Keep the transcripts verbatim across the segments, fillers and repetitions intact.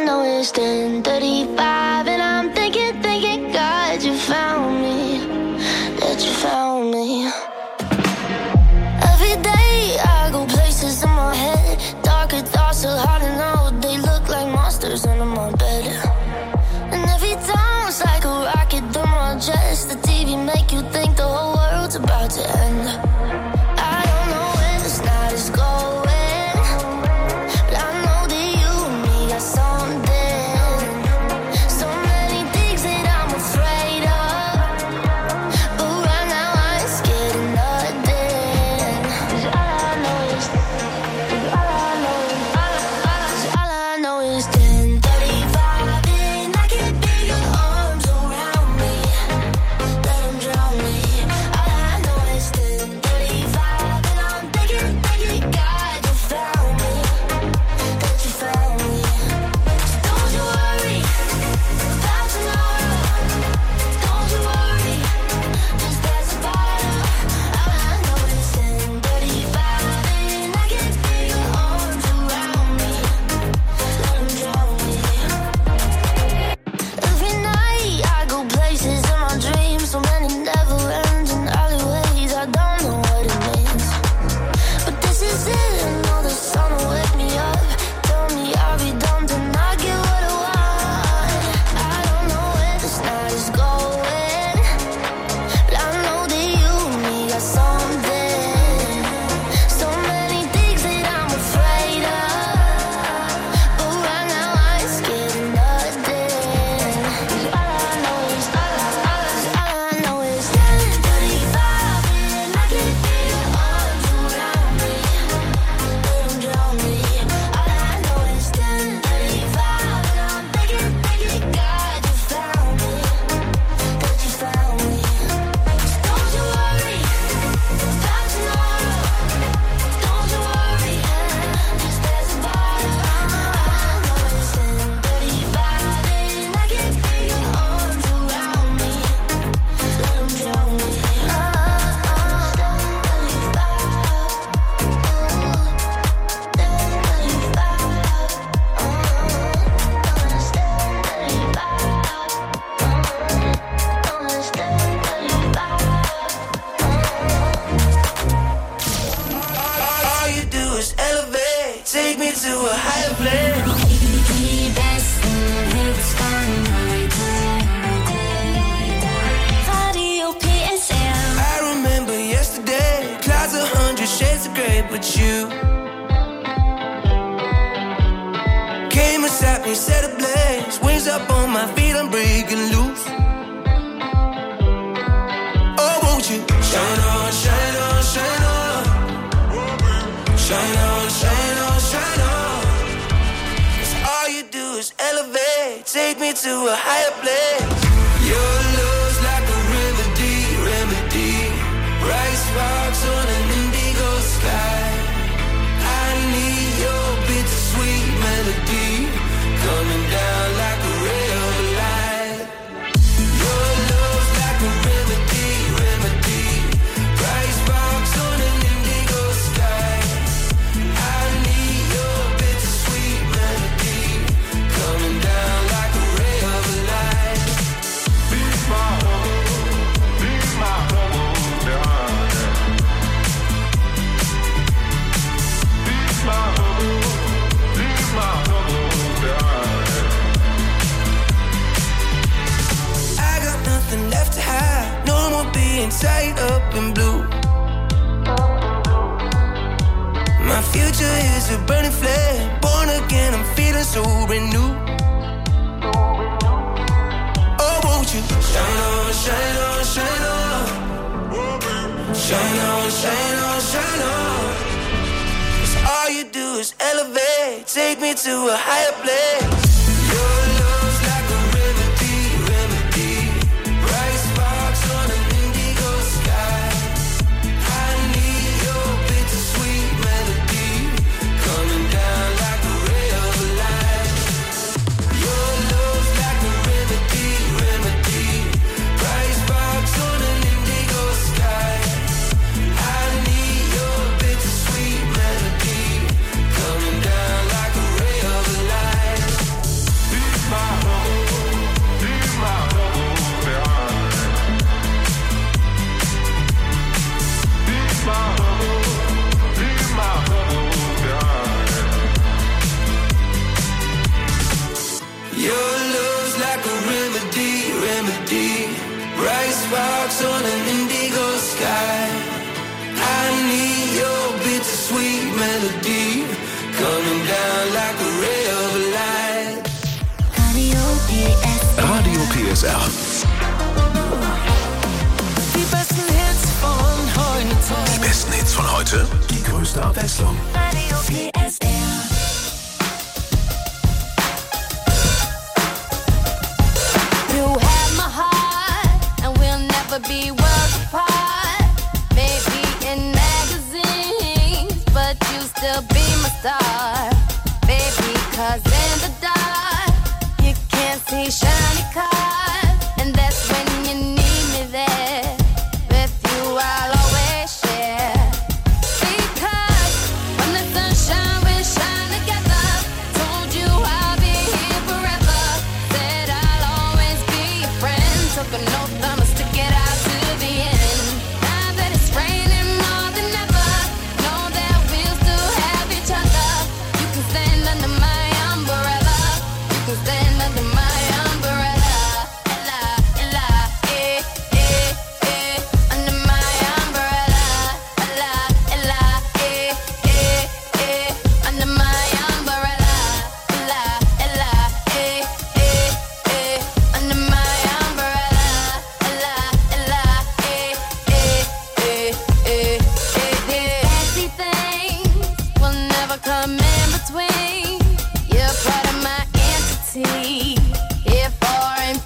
know it's ten thirty-five, and I'm thinking, thinking, God, you found me, that you found me. Every day I go places in my head, darker thoughts are hard to know. They look like monsters under my bed, and every time it's like a rocket through my chest. The T V make you think the whole world's about to end. I don't know where this night is going, but I know that you and me got something. So many things that I'm afraid of, but right now I ain't scared of nothing. 'Cause all I know is, all I know is, all I, all I know is ten thirty-five, and I can feel your arms around me. Let them drown me. All I know is ten thirty-five, and I'm thinking, thinking, God, you found me, that you found me. So don't you worry about tomorrow. Don't you worry, just pass the bottle. All I know is ten thirty-five, and I can feel your arms around me. Let them drown me. Every night I go places in my dreams, so many never-ending alleyways. I don't know what it means, but this is it. I know the sun will wake me up, tell me I'll be done, then I get what I want. I don't know where this night is going, but I know that you and me got something. So many things that I'm afraid of, but right now I ain't scared of nothing. 'Cause all I know is, all I, all I, all I know is ten thirty-five, and I can feel your arms around me. Let them drown me. All I know is ten thirty-five, and I'm thinking, thinking, God, you found me, that you found me. So don't you worry about tomorrow. Don't you worry, just pass the bottle. All I know is ten thirty-five, and I can feel your arms around me. Let them drown me. Oh, oh, ten thirty-five. All you do is elevate, take me to a higher plane. I remember yesterday, clouds a hundred shades of gray, but you came inside me, set ablaze, wings up on my feet, I'm breaking loose. Oh, won't you shine on, shine on, shine on, shine on, shine on, shine on. 'Cause all you do is elevate, take me to a higher place. Your love's like a remedy, remedy, bright sparks on an indigo sky. I need your bittersweet melody, coming down like a ray of light. Your love's like a remedy, remedy, bright sparks on an indigo sky. I need your bittersweet melody, coming down like a ray of light. Be my home, be my home, darling. Be my home, be my home, darling. I got nothing left to hide, no more being tied up in blue. My future is a burning flame, born again, I'm feeling so renewed. Oh, won't you shine on, shine on, shine on, shine on, shine on, shine on. 'Cause all you do is elevate, take me to a higher place. Your love's like a remedy, remedy, bright sparks on an indigo sky. I need your bittersweet melody, coming down like a ray of light. Your love's like a remedy, remedy, bright sparks on an indigo sky. I need your bittersweet melody, coming down like a ray of light. remedy. Bright sparks on an indigo sky. I need your bittersweet melody coming down like a ray of light. Radio P S R. Radio P S R. Die besten Hits von heute. Die besten Hits von heute. Die größte Abwechslung. Radio P S R. You have my heart, and we'll never be worlds apart. Maybe in magazines, but you still be my star. Baby, 'cause in the dark, you can't see shiny cars, and that's when you need me there. With you, I'll always share. Because when the sun shines, we shine together. Told you I'll be here forever. Said I'll always be your friend. Took an oath, I'ma stick it out to the end. Now that it's raining more than ever, know that we'll still have each other. You can stand under my umbrella. You can stand under my umbrella. Ella, Ella, eh, eh, eh. Under my umbrella. Ella, Ella, eh, eh, eh. Under my umbrella. Ella, Ella, eh, eh, eh. Under my umbrella. Ella, Ella, eh, eh, eh, eh, eh, eh. Fancy things will never come in between. You're part of my entity, here for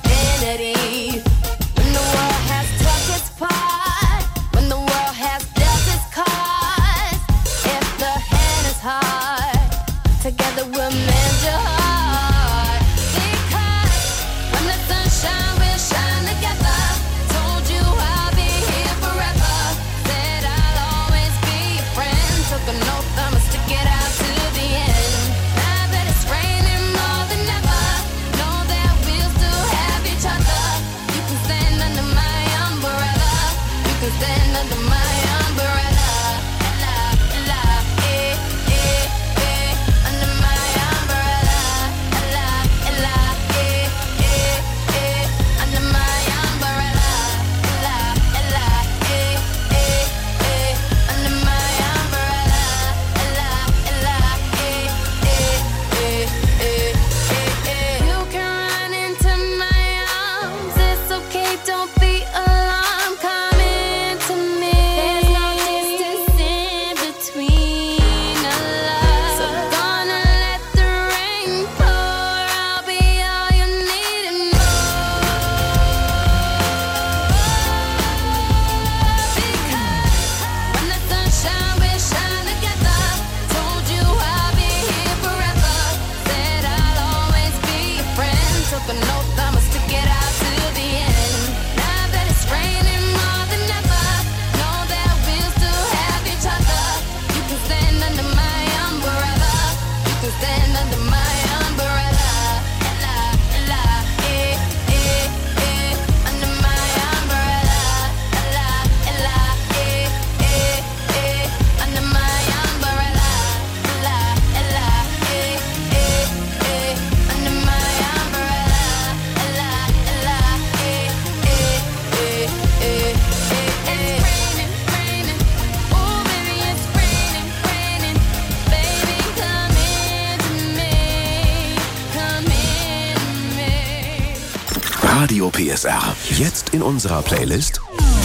infinity. When the world has took its part, when the world has dealt its cards, if the hand is hard, together we'll mend your heart. Because when the sun shines, we'll shine together. Told you I'll be here forever. Said I'll always be your friend. Took an oath, I'ma stick it out to the end. Now that it's raining more than ever, know that we'll still have each other. You can stand under my umbrella. You can stand under my umbrella. Ella, Ella, eh, eh, eh. Under my umbrella. Ella, Ella, eh, eh, eh. Under my umbrella. Ella, Ella, eh, eh, eh. Under my umbrella. Ella, Ella, eh, eh, eh, eh, eh, eh. You can run into my arms. It's okay, don't be alarmed. Come into me. There's no distance in between our love. So gonna let the rain pour. I'll be all you need and more. Because when the sun shines, we shine together. Told you I'll be here forever. Said I'll always be your friend. Took an oath, I'ma stick it out to the end. Now that it's raining more than ever, know that we'll still have each other. You can stand under my umbrella. You can stand under my umbrella. Ella, Ella, eh, eh, eh. Under my umbrella. Ella, Ella, eh, eh, eh. Under my umbrella. Ella, Ella, eh, eh, eh. Under my umbrella. Ella, Ella, eh, eh, eh, eh, eh, eh. It's raining, raining. Oh, baby, it's raining, raining. Baby, come into me. Come into me. Radio P S R. Jetzt in unserer Playlist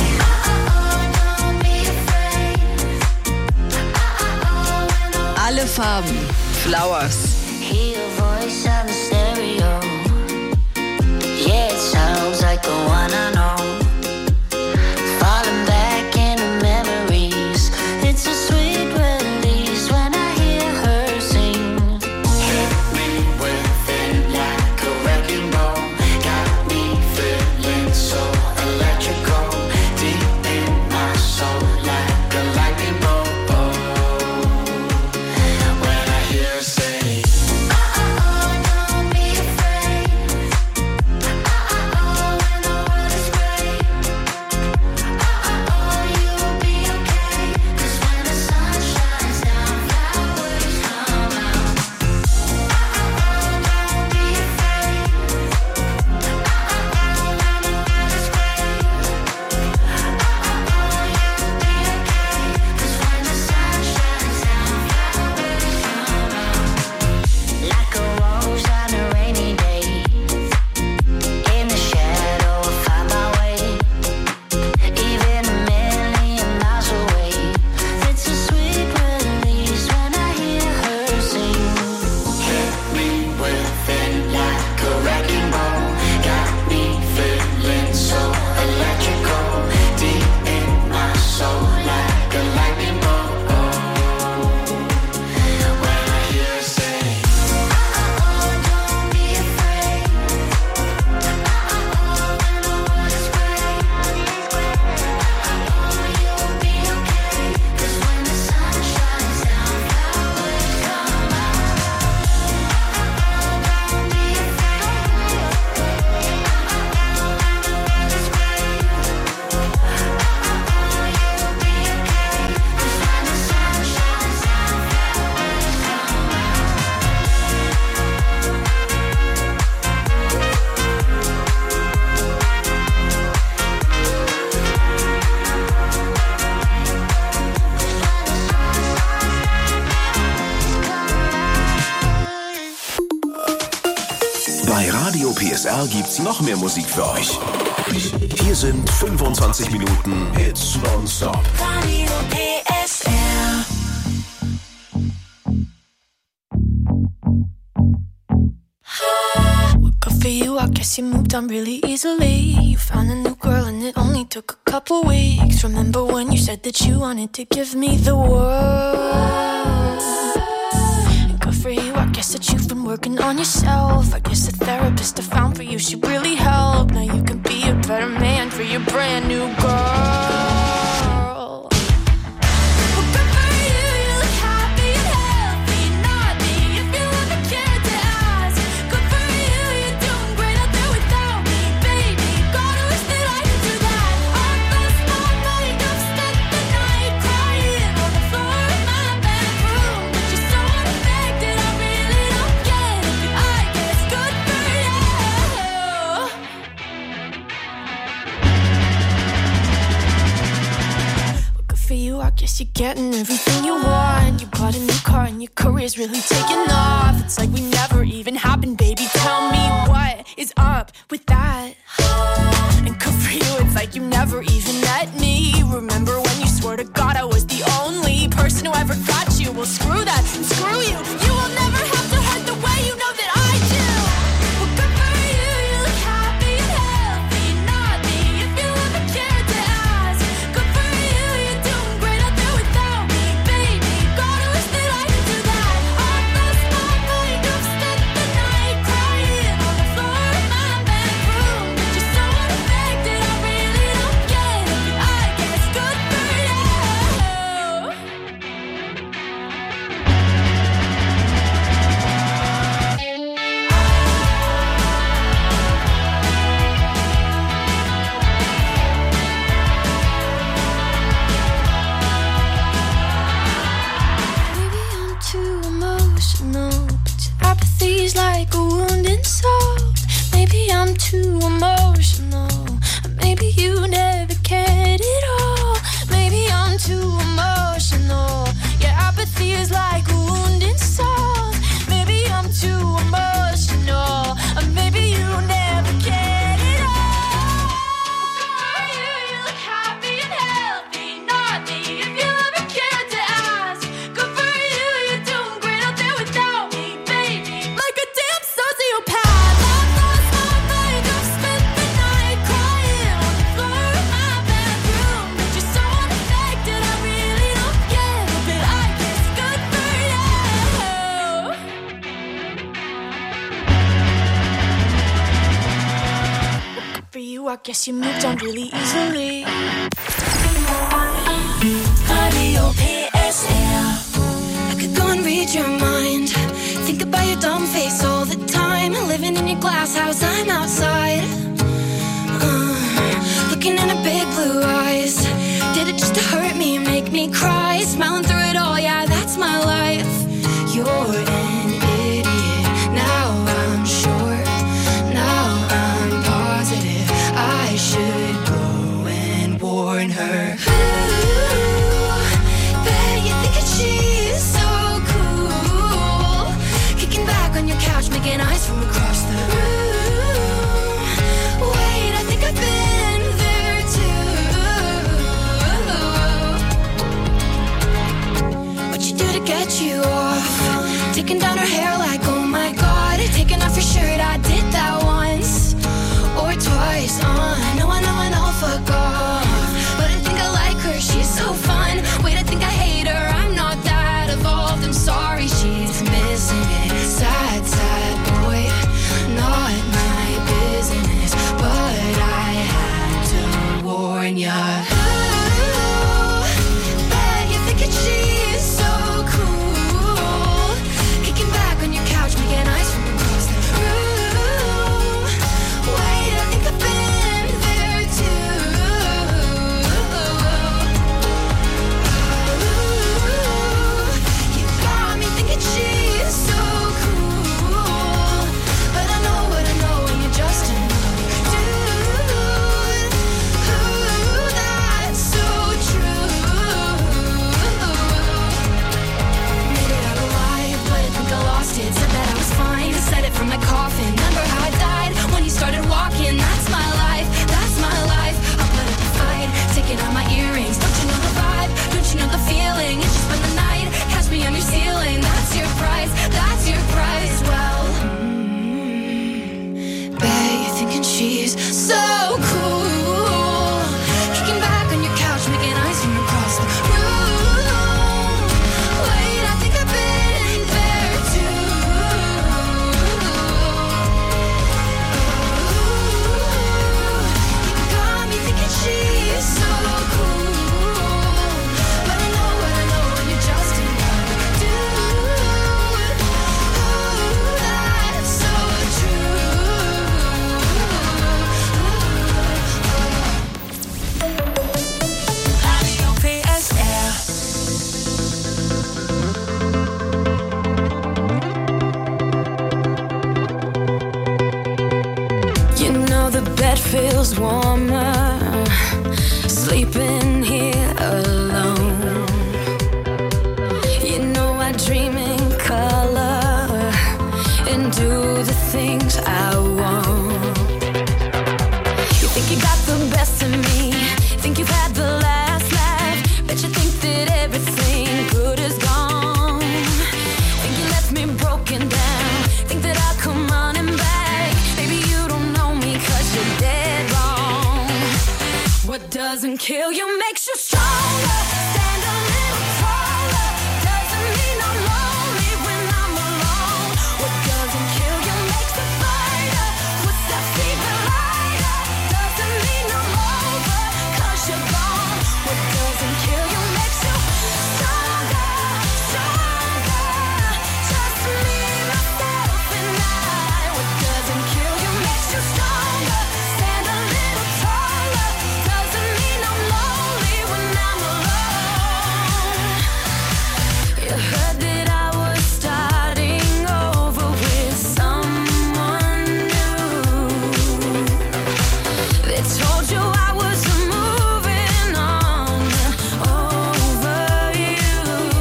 Alle Farben. Flowers. Hear your voice on the stereo. Yeah, it sounds like the one I know. Falling back into memories. It's a sweet release when I hear her sing. Hit me with it like a wrecking ball. Got me feeling so electrical. Deep in my soul like a lightning bolt. When I hear her say, oh, oh, don't be afraid. R gibt's noch mehr Musik für euch. Hier sind fünfundzwanzig Minuten Hits nonstop. Radio P S R. Good for you, I guess you moved on really easily. You found a new girl and it only took a couple weeks. Remember when you said that you wanted to give me the world? Good for you, I guess that you've been working on yourself. I guess the therapist I found for you should really help. Now you can be a better man for your brand new girl. Guess you're getting everything you want. You bought a new car and your career's really taking off. It's like we never even happened, baby. Tell me what is up with that. And good for you, it's like you never even met me. Remember when you swore to God I was the only person who ever got you? Well, screw that and screw you. You will never have to hurt the way you know that I do. Well, good for you, you look happy and healthy. Not me, if you ever cared to ask. Good for you, you're doing great out there without me, baby. God, I wish that I could do that. I lost my mind, I've spent the night crying on the floor of my bedroom. You're so unaffected, I really don't get it. But I guess good for you. Maybe I'm too emotional, but your apathy's like a wounded soul. Maybe I'm too emotional, or maybe you never cared at all. Maybe I'm too emotional, your apathy is like a wounded soul. Maybe I'm too emotional, or maybe you never cared at all. You, you look happy and healthy, not me, if you ever cared to ask. Good for you, you're doing great out there without me, baby. Like a damn sociopath. I've lost my mind, I've spent the night crying on the floor of my bedroom. But you're so unaffected, I really don't get it. But I guess good for you. Good for you, I guess you moved on really easily. Radio P S R. I could go and read your mind. Think about your dumb face all the time. Living in your glass house, I'm outside. Uh, looking in her big blue eyes. Did it just to hurt me, make me cry? Smiling through it all, yeah, that's my life. You're an idiot. Now I'm sure. Now I'm positive. I should go and warn her. Ooh, bet you think that she's so cool. Kicking back on your couch, making eyes from across the room. Wait, I think I've been there too. What you do to get you off? Taking down her hair like, oh my god. Taking off your shirt, I did that once or twice. Uh, I know, I know, I know, fuck off. But I think I like her, she's so fun. Wait, I think I hate her, I'm not that evolved. I'm sorry, she's missing it. Sad, sad boy. warmer, sleeping here alone. You know I dream in color and do the things I want. You think you got the best of me, think you've had the last laugh, bet you think that everything good is gone. Think you left me broken down, think that I'll come running back. Baby, you don't know me 'cause you're dead wrong. What doesn't kill you makes you stronger. Stand a little taller. Doesn't mean I'm lonely when I'm alone. What doesn't kill you makes a fighter. Footsteps even lighter. Doesn't mean I'm over 'cause you're gone. What doesn't kill you makes you stronger, stronger. Just me, myself, and I. What doesn't kill you makes you stronger. Stand a little taller. Doesn't mean I'm lonely when I'm alone. You heard that I was starting over with someone new. They told you I was moving on over you.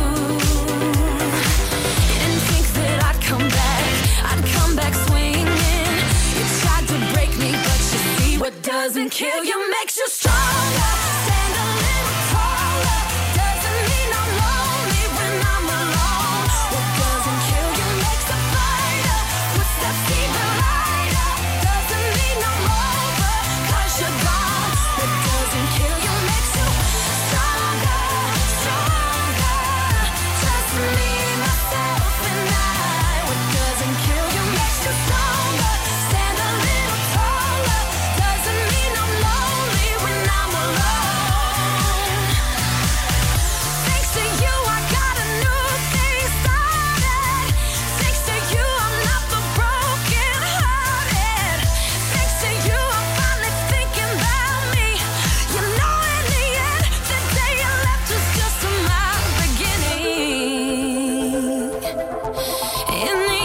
You didn't think that I'd come back, I'd come back swinging. You tried to break me, but you see what doesn't kill you makes you stronger. Stand a little taller. Doesn't mean I'm lonely when I'm alone. What doesn't kill you makes a fighter. Footsteps even lighter. Doesn't mean I'm over 'cause you're gone. What doesn't kill you makes you stronger, stronger. Just me, myself, and I. What doesn't kill you makes you stronger. Stand a little taller. Doesn't mean I'm lonely when I'm alone. Thanks to you, I got a new thing started. Thanks to you, I'm not the broken hearted. Thanks to you, I'm finally thinking about me. You know, in the end, the day you left was just my beginning. In the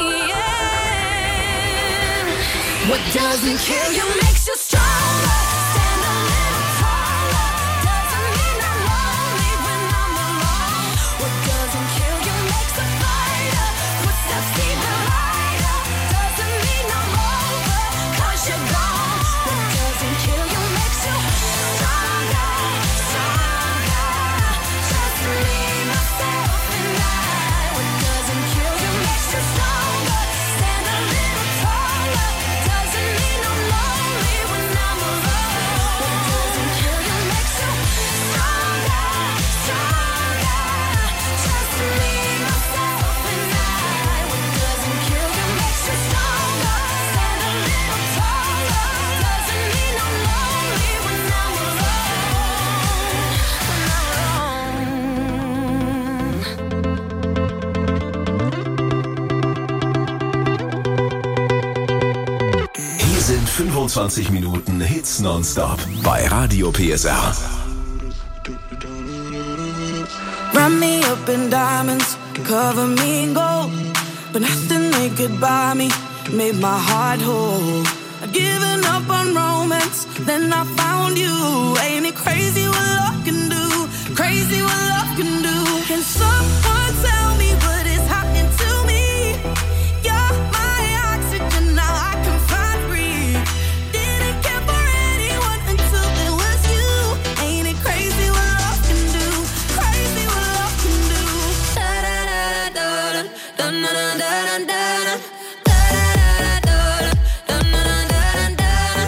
end, what doesn't kill you makes you stronger. Stand a little taller. Doesn't mean I'm lonely when I'm alone. What doesn't kill you makes a fighter. Footsteps even lighter. Doesn't mean I'm over 'cause you're gone. What doesn't kill you makes you stronger, stronger. Just me, myself, and I. What doesn't kill you makes you stronger. Stand a little taller. Doesn't mean I'm lonely when I'm alone. What doesn't kill you makes you stronger, stronger. Just me, myself, and I. What doesn't kill you makes you stronger. Stand a little taller. Doesn't mean I'm lonely when I'm alone. When I'm alone. Hier sind fünfundzwanzig Minuten Hits nonstop bei Radio P S R. Wrap me up in diamonds, cover me in gold, but nothing they could buy me made my heart whole. I'd given up on romance, then I found you. Ain't it crazy what love can do? Crazy what love can do. Can someone tell me what is happening to me? You're my oxygen, now I can find breathe. Didn't care for anyone until it was you. Ain't it crazy what love can do? Crazy what love can do. Da da da da da da da da da da.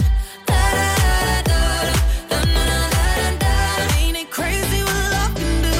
Ain't it crazy what love can do?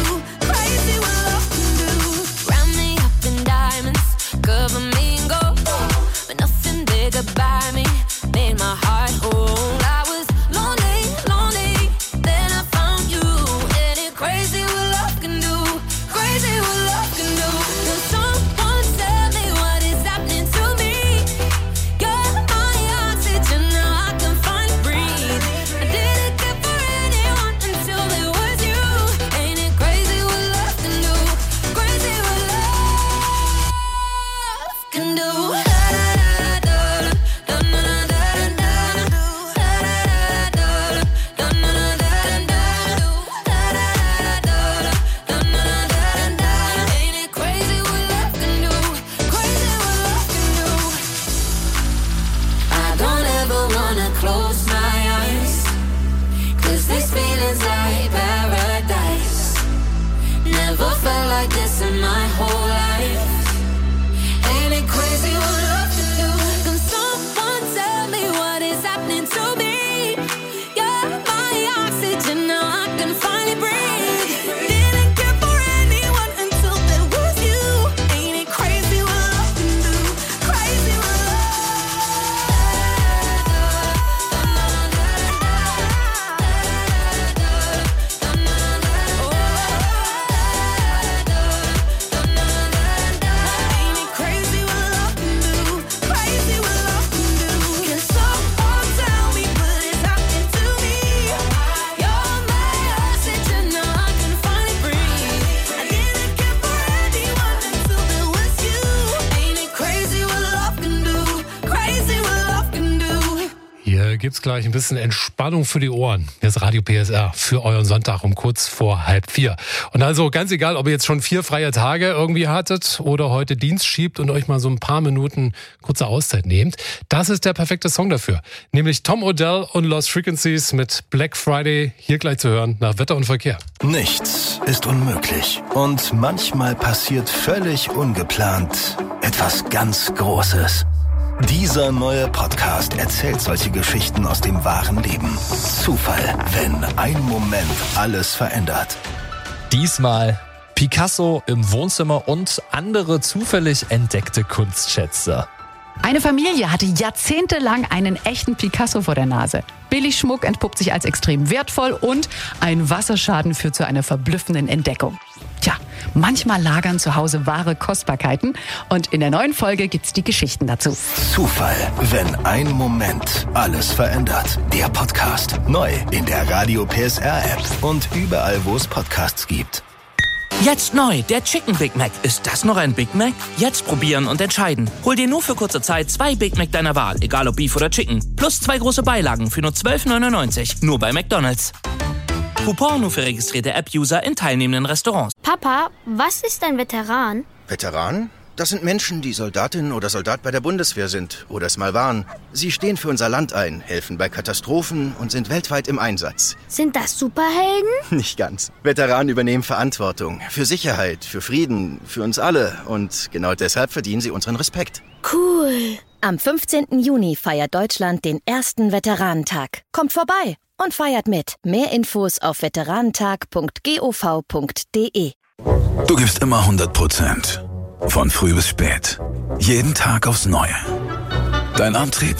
gibt's gleich ein bisschen Entspannung für die Ohren. Hier ist Radio P S R für euren Sonntag um kurz vor halb vier. Und also ganz egal, ob ihr jetzt schon vier freie Tage irgendwie hattet oder heute Dienst schiebt und euch mal so ein paar Minuten kurze Auszeit nehmt, das ist der perfekte Song dafür. Nämlich Tom Odell und Lost Frequencies mit Black Friday, hier gleich zu hören nach Wetter und Verkehr. Nichts ist unmöglich. Und manchmal passiert völlig ungeplant etwas ganz Großes. Dieser neue Podcast erzählt solche Geschichten aus dem wahren Leben. Zufall, wenn ein Moment alles verändert. Diesmal Picasso im Wohnzimmer und andere zufällig entdeckte Kunstschätze. Eine Familie hatte jahrzehntelang einen echten Picasso vor der Nase. Billigschmuck entpuppt sich als extrem wertvoll und ein Wasserschaden führt zu einer verblüffenden Entdeckung. Tja, manchmal lagern zu Hause wahre Kostbarkeiten und in der neuen Folge gibt's die Geschichten dazu. Zufall, wenn ein Moment alles verändert. Der Podcast neu in der Radio P S R App und überall, wo es Podcasts gibt. Jetzt neu, der Chicken Big Mac. Ist das noch ein Big Mac? Jetzt probieren und entscheiden. Hol dir nur für kurze Zeit zwei Big Mac deiner Wahl, egal ob Beef oder Chicken. Plus zwei große Beilagen für nur zwölf neunundneunzig. Nur bei McDonald's. Coupon nur für registrierte App-User in teilnehmenden Restaurants. Papa, was ist ein Veteran? Veteran? Das sind Menschen, die Soldatin oder Soldat bei der Bundeswehr sind oder es mal waren. Sie stehen für unser Land ein, helfen bei Katastrophen und sind weltweit im Einsatz. Sind das Superhelden? Nicht ganz. Veteranen übernehmen Verantwortung für Sicherheit, für Frieden, für uns alle. Und genau deshalb verdienen sie unseren Respekt. Cool. Am fünfzehnten Juni feiert Deutschland den ersten Veteranentag. Kommt vorbei und feiert mit. Mehr Infos auf veteranentag punkt gov punkt de. Du gibst immer hundert Prozent. Von früh bis spät. Jeden Tag aufs Neue. Dein Antrieb?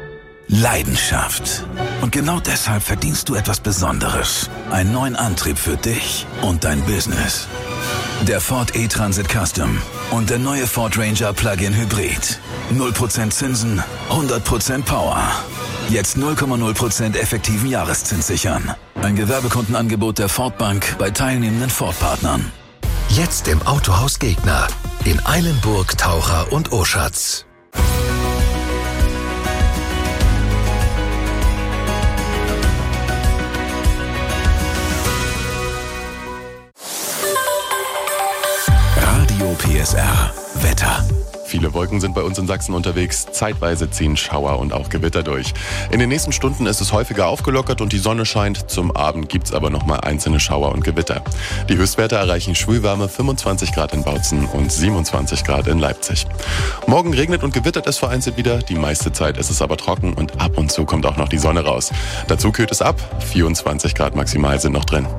Leidenschaft. Und genau deshalb verdienst du etwas Besonderes. Einen neuen Antrieb für dich und dein Business. Der Ford E-Transit Custom und der neue Ford Ranger Plug-in Hybrid. null Prozent Zinsen, hundert Prozent Power. Jetzt null Komma null Prozent effektiven Jahreszins sichern. Ein Gewerbekundenangebot der Ford Bank bei teilnehmenden Ford-Partnern. Jetzt im Autohaus Gegner. In Eilenburg, Taucher und Oschatz. Radio P S R. Wetter. Viele Wolken sind bei uns in Sachsen unterwegs. Zeitweise ziehen Schauer und auch Gewitter durch. In den nächsten Stunden ist es häufiger aufgelockert und die Sonne scheint. Zum Abend gibt es aber nochmal einzelne Schauer und Gewitter. Die Höchstwerte erreichen schwülwarme fünfundzwanzig Grad in Bautzen und siebenundzwanzig Grad in Leipzig. Morgen regnet und gewittert es vereinzelt wieder. Die meiste Zeit ist es aber trocken und ab und zu kommt auch noch die Sonne raus. Dazu kühlt es ab. vierundzwanzig Grad maximal sind noch drin.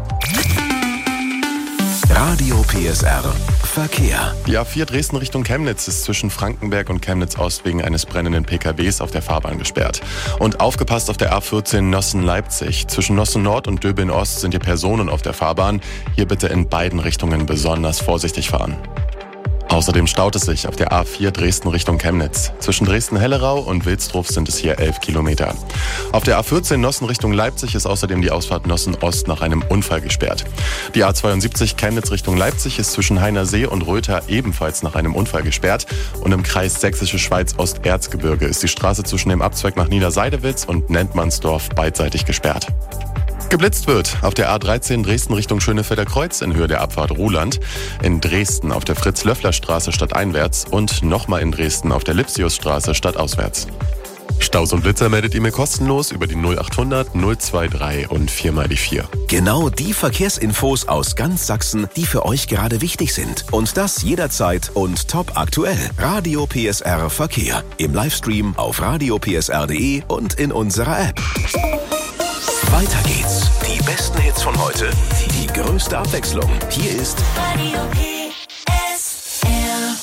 Radio P S R. Verkehr. Die A vier Dresden Richtung Chemnitz ist zwischen Frankenberg und Chemnitz Ost wegen eines brennenden P K Ws auf der Fahrbahn gesperrt. Und aufgepasst auf der A vierzehn Nossen-Leipzig. Zwischen Nossen Nord und Döbeln Ost sind hier Personen auf der Fahrbahn. Hier bitte in beiden Richtungen besonders vorsichtig fahren. Außerdem staut es sich auf der A vier Dresden Richtung Chemnitz. Zwischen Dresden-Hellerau und Wilsdruf sind es hier elf Kilometer. Auf der A vierzehn Nossen Richtung Leipzig ist außerdem die Ausfahrt Nossen Ost nach einem Unfall gesperrt. Die A zweiundsiebzig Chemnitz Richtung Leipzig ist zwischen Heinersee und Röther ebenfalls nach einem Unfall gesperrt. Und im Kreis Sächsische Schweiz Osterzgebirge ist die Straße zwischen dem Abzweig nach Niederseidewitz und Nentmannsdorf beidseitig gesperrt. Geblitzt wird auf der A dreizehn Dresden Richtung Schönefelder Kreuz in Höhe der Abfahrt Ruhland, in Dresden auf der Fritz-Löffler-Straße stadteinwärts und nochmal in Dresden auf der Lipsiusstraße stadtauswärts. Staus und Blitzer meldet ihr mir kostenlos über die null achthundert null dreiundzwanzig und vier mal die vier. Genau die Verkehrsinfos aus ganz Sachsen, die für euch gerade wichtig sind. Und das jederzeit und top aktuell. Radio P S R Verkehr. Im Livestream auf radio p s r punkt de und in unserer App. Weiter geht's. Die besten Hits von heute, die größte Abwechslung. Hier ist Radio P S R.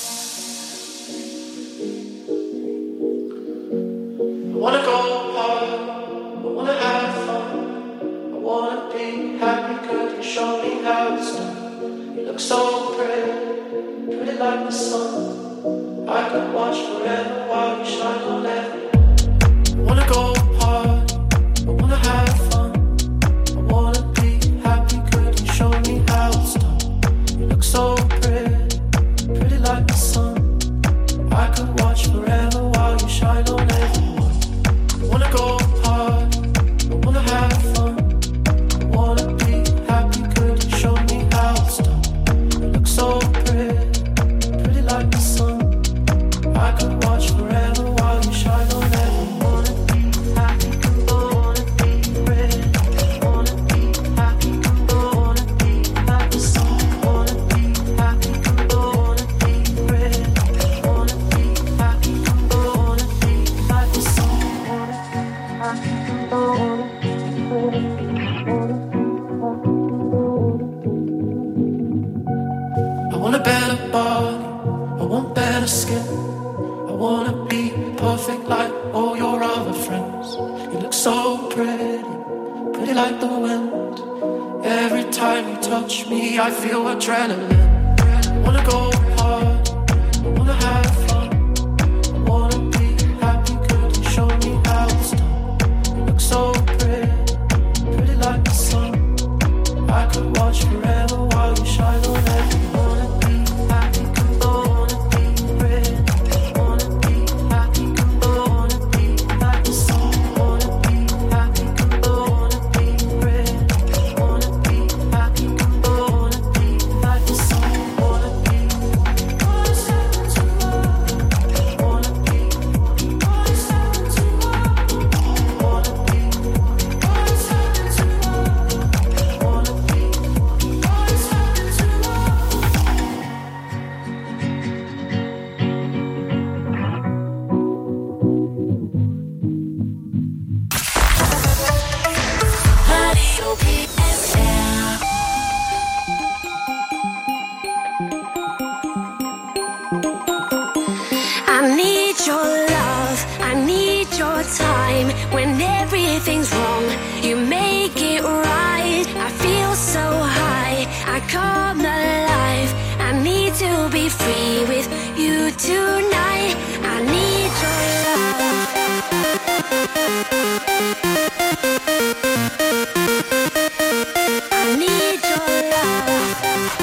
I wanna go hard, I wanna have fun, I wanna be happy, could you show me how it's done? You look so pretty, pretty like the sun. I could watch forever while you shine on everyone. I wanna go hard, I wanna have fun, I wanna be happy, could you show me how it's done? You look so pretty, pretty like the sun. I could watch forever while you shine on everyone. I wanna go hard. perfect like all your other friends. You look so pretty, pretty like the wind. Every time you touch me, I feel adrenaline. I wanna go hard, I wanna have fun, I wanna be happy. Could you show me how it's done? You look so pretty, pretty like the sun. I could watch forever while you shine on every wanna be happy. Come on, wanna be pretty, wanna be happy. Come on, wanna be like the sun. Wanna be happy. Come on, wanna be pretty, wanna be happy. Come on, wanna be like the sun. Wanna be, wanna seven to love. Wanna be, wanna seven to love. Wanna be, wanna seven to love. Wanna be. I need your love, I need your time. When everything's wrong, you make it right. I feel so high, I come alive. I need to be free with you tonight. I need your love. I need your love.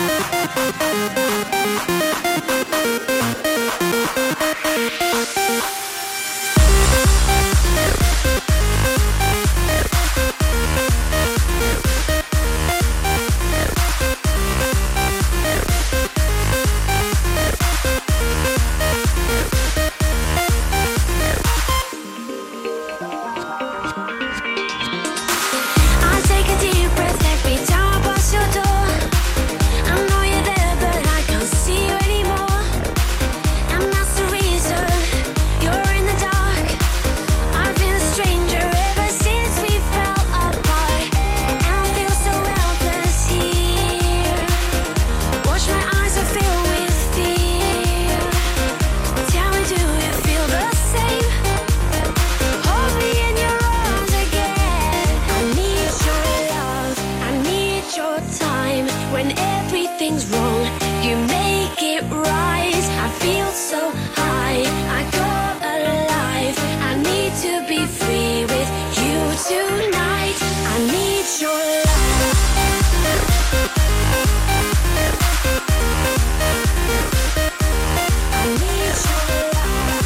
I take a deep breath every time I pass your door. I know you're there, but I can't see you anymore. And that's the reason you're in the dark. I've been a stranger ever since we fell apart. And I feel so helpless here. Watch my eyes are filled with fear. Tell me, do you feel the same? Hold me in your arms again. I need your love, I need your time. When everything's wrong, you make it right. I feel so high, I come alive. I need to be free with you tonight. I need your love. I need your love.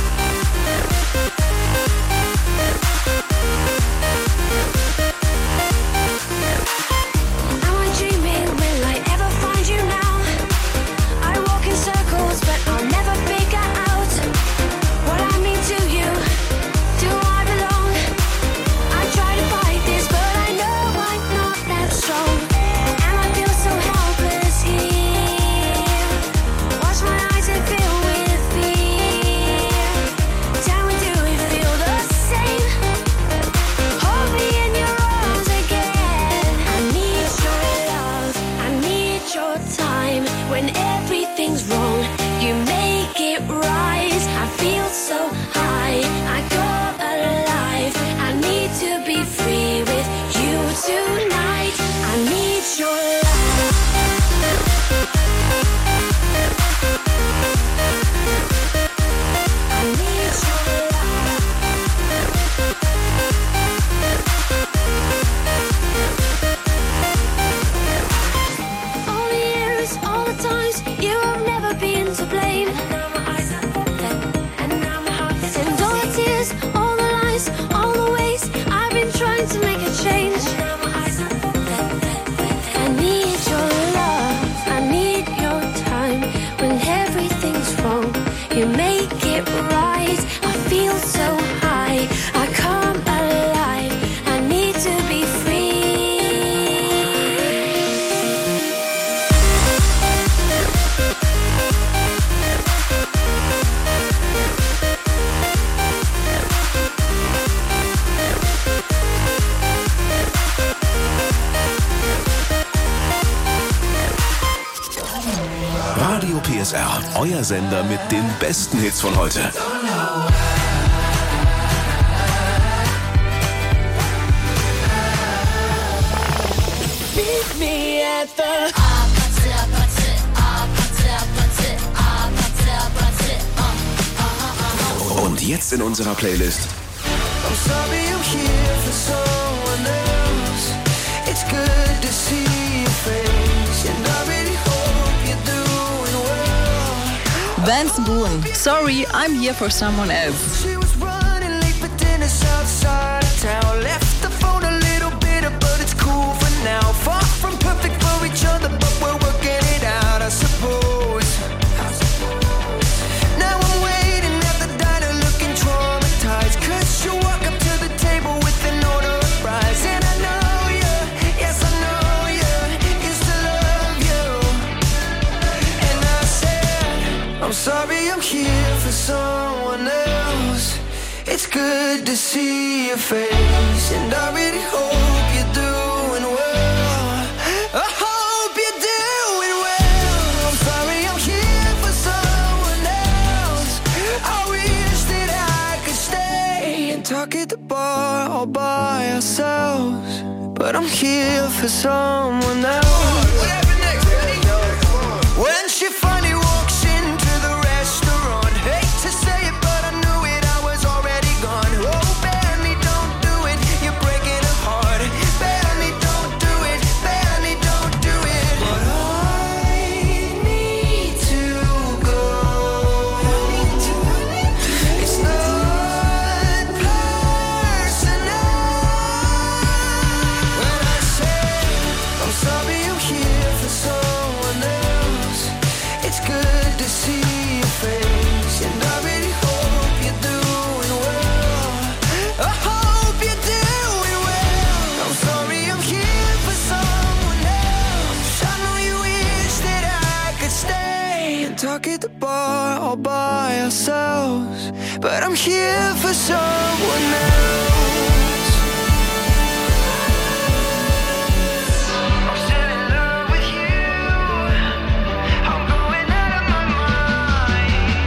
Am I dreaming? Will I ever find you now? I walk in circles, but I'll never figure out what I mean to you. Do I belong? I try to fight this, but I know I'm not that strong. And I feel so helpless here. Watch my eyes and fill with fear. Tell me, do you feel the same? Hold me in your arms again. I need your love, I need your time. When everything's wrong, you make it right. I feel so high, I come alive. I need to be free with you tonight. I need your love. I need your love. All the years, all the times, you have never been to blame. And now my eyes are open, and now my heart is and all the tears, all the lies, all the ways I've been trying to make a change. And now my eyes are open. I need your love, I need your time. When everything's wrong, you make it right. I feel so high, I come alive. I need to be free. Radio P S R, euer Sender mit den besten Hits von heute. together. Und jetzt in unserer Playlist I'm sorry I'm here for someone else. It's good to see your face, and I really hope you're doing well. Benson Boone, sorry, I'm here for someone else. She was running late for dinner outside of town. Left the phone a little bitter, but it's cool for now. Far from perfect for each other, but we're working it out, I suppose. Now I'm waiting at the diner looking traumatized, 'cause you walk up to the table with an order of fries. And I know you, yes I know you, used to love you. And I said, I'm sorry I'm here for someone else. It's good to see your face, and I really hope you're doing well. I hope you're doing well. I'm sorry I'm here for someone else. I wish that I could stay and talk at the bar all by ourselves, but I'm here for someone else. Whatever next, ready? When she finally walks into the restaurant, hate to say it, but I knew it, I was already gone. Oh, Benny, don't do it, you're breaking her heart. Benny, don't do it, Benny, don't do it. But I need to go. It's not personal. When I say I'm sorry I'm here for someone else, it's good to see your face, and I really hope you're doing well. I hope you're doing well. I'm sorry I'm here for someone else. I know you wish that I could stay and talk at the bar all by ourselves, but I'm here for someone else. I'm still in love with you. I'm going out of my mind.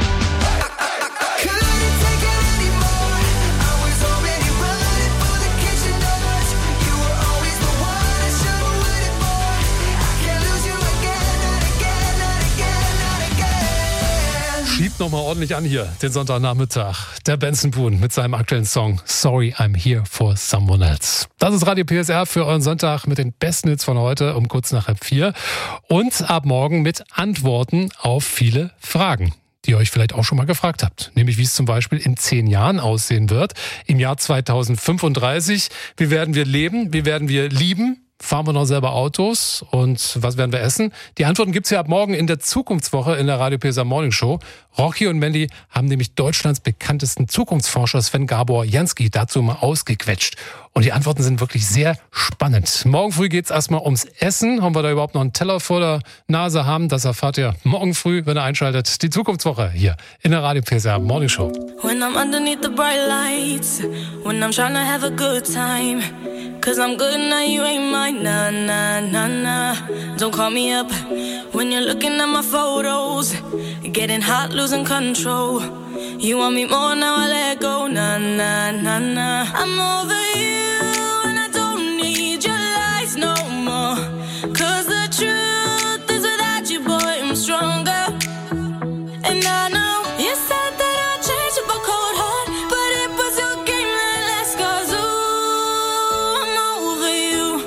I couldn't take it anymore. I was already running for the kitchen doors. You were always the one I should have waited for. I can't lose you again, not again, not again, not again. Schiebt nochmal ordentlich an hier, den Sonntagnachmittag. Der Benson Boone mit seinem aktuellen Song Sorry, I'm Here for Someone Else. Das ist Radio P S R für euren Sonntag mit den besten Hits von heute um kurz nach halb vier. Und ab morgen mit Antworten auf viele Fragen, die ihr euch vielleicht auch schon mal gefragt habt. Nämlich wie es zum Beispiel in zehn Jahren aussehen wird. Im Jahr zweitausendfünfunddreißig. Wie werden wir leben? Wie werden wir lieben? Fahren wir noch selber Autos? Und was werden wir essen? Die Antworten gibt's ja ab morgen in der Zukunftswoche in der Radio P S R Morning Show. Rocky und Mandy haben nämlich Deutschlands bekanntesten Zukunftsforscher Sven Gabor Jansky dazu mal ausgequetscht. Und die Antworten sind wirklich sehr spannend. Morgen früh geht's erstmal ums Essen. Haben wir da überhaupt noch einen Teller vor der Nase haben? Das erfahrt ihr morgen früh, wenn ihr einschaltet. Die Zukunftswoche hier in der Radio P S R Morning Show. When I'm underneath the bright lights, when I'm trying to have a good time, 'cause I'm good now, you ain't mine, nah, nah, nah, nah. Don't call me up when you're looking at my photos, getting hot, losing control. You want me more, now I let go, nah, nah, nah, nah. I'm over you and I don't need your lies no more, 'cause the truth is without you, boy, I'm stronger. And I know you said that I'd change up a cold heart, but it was your game that last, 'cause ooh, I'm over you.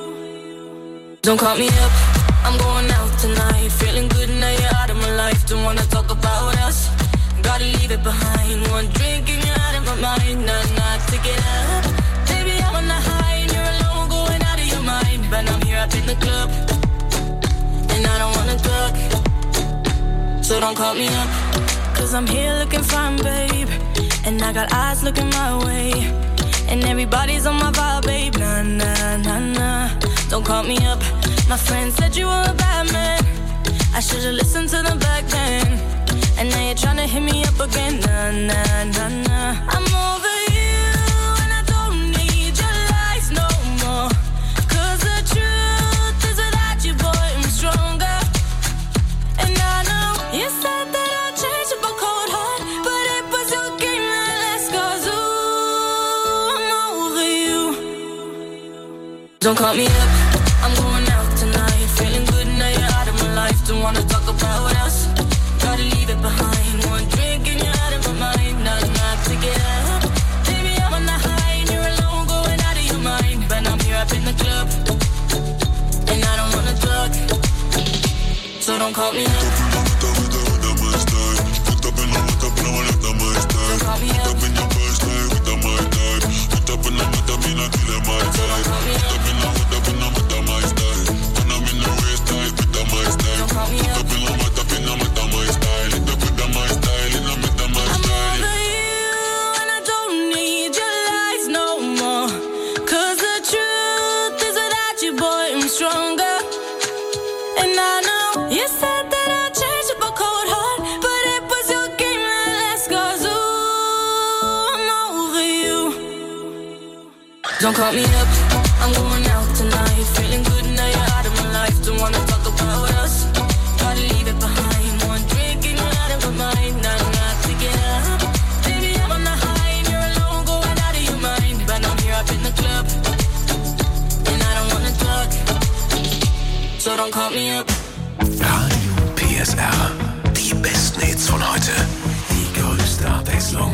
Don't call me up, I'm going out tonight, feeling good now you're out of my life. Don't wanna talk about us, gotta leave it behind. One drink and you're out of my mind, nah, nah, take it up. Baby, I'm on the high and you're alone, going out of your mind. But I'm here up in the club, and I don't wanna talk, so don't call me up, 'cause I'm here looking fine, babe, and I got eyes looking my way, and everybody's on my vibe, babe, nah, nah, nah, nah. Don't call me up, my friend said you were a bad man, I should've listened to them back then, and now you're tryna hit me up again, nah, nah, nah, nah. I'm over you and I don't need your lies no more, 'cause the truth is without you, boy, I'm stronger. And I know you said that I'd change up a cold heart, but it was your game that last, 'cause ooh, I'm over you. Don't call me up, I'm going out tonight. don't wanna talk about us. Gotta leave it behind. One drink and you're out of my mind. Not enough to get up. Baby, I'm on the high and you're alone, going out of your mind. But I'm here up in the club, and I don't wanna talk. So don't call me up. Don't call me up. Don't call me up, I'm going out tonight. Feeling good now you're out of my life. Don't wanna talk about us. Gotta leave it behind. One drink and you're out of my mind. Not enough to get up. Baby, I'm on the high and you're alone, going out of your mind. But I'm here up in the club, and I don't wanna talk. So don't call me up. Radio P S R. Die besten Hits von heute. Die größte Abwechslung.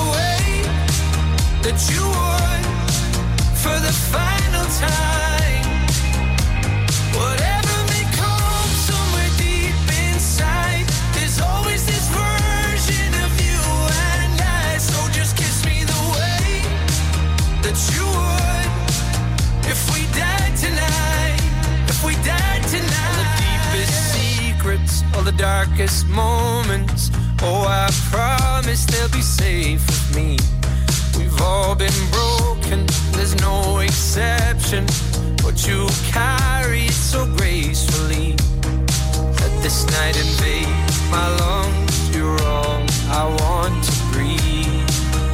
that you would for the final time. darkest moments. Oh, I promise they'll be safe with me. We've all been broken, there's no exception, but you carry it so gracefully. Let this night invade my lungs, you're all I want to breathe.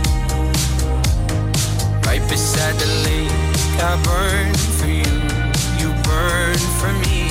Right beside the lake, I burn for you, you burn for me.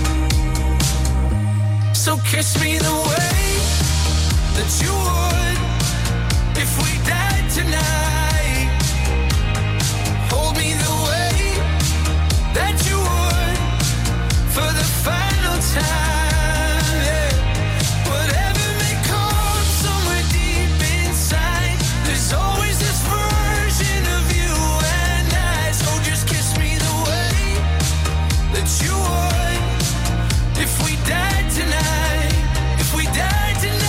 So kiss me the way that you would if we died tonight. Hold me the way that you would for the final time. Yeah. Whatever may come somewhere deep inside, there's always this version of you and I. So just kiss me the way that you would if we died tonight. If we died tonight.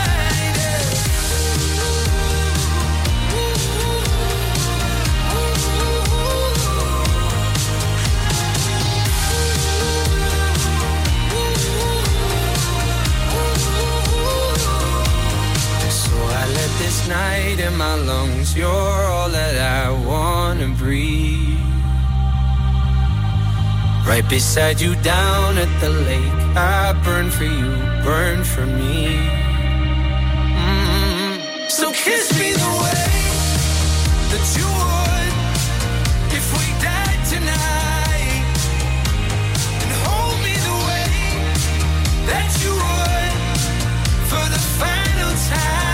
This night in my lungs, you're all that I wanna breathe. Right beside you down at the lake, I burn for you, burn for me. Mm-hmm. So kiss me the way that you would if we died tonight, and hold me the way that you would for the final time.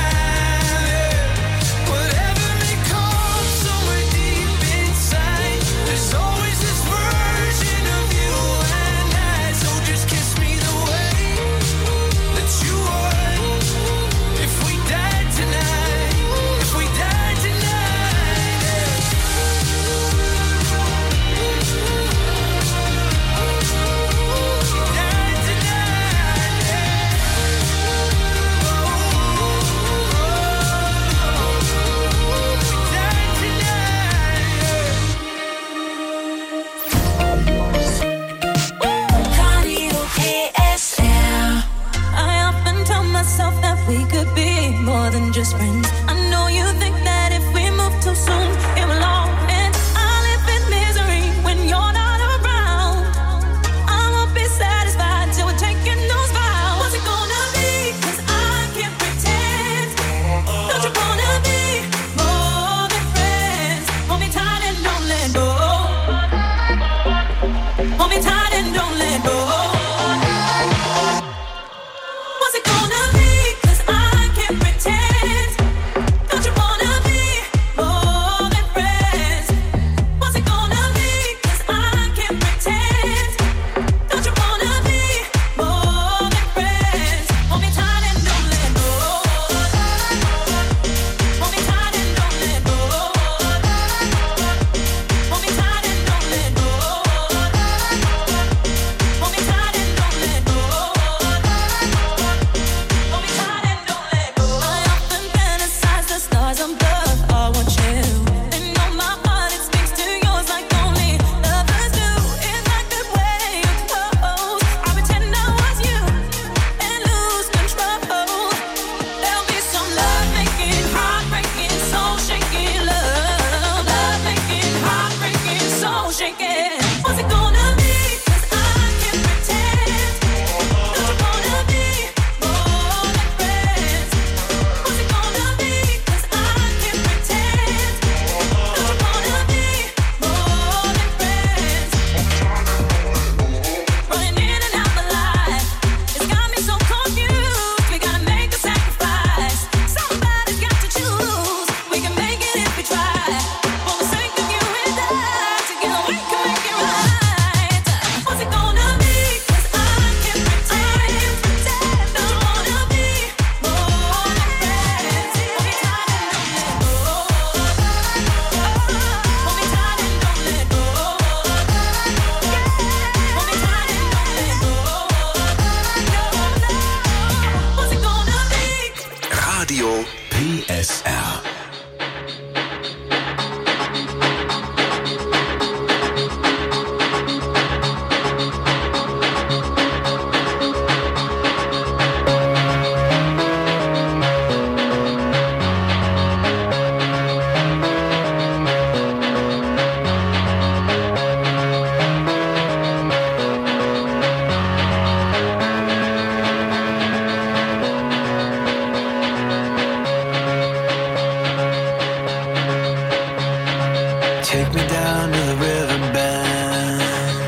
Take me down to the riverbed.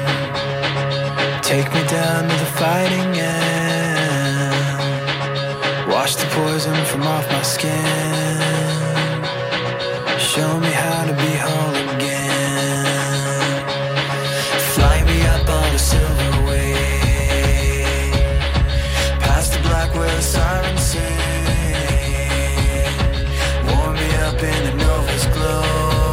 Take me down to the fighting end. Wash the poison from off my skin. Show me how to be whole again. Fly me up on a silver wave, past the black where the sirens sing. Warm me up in the Nova's glow,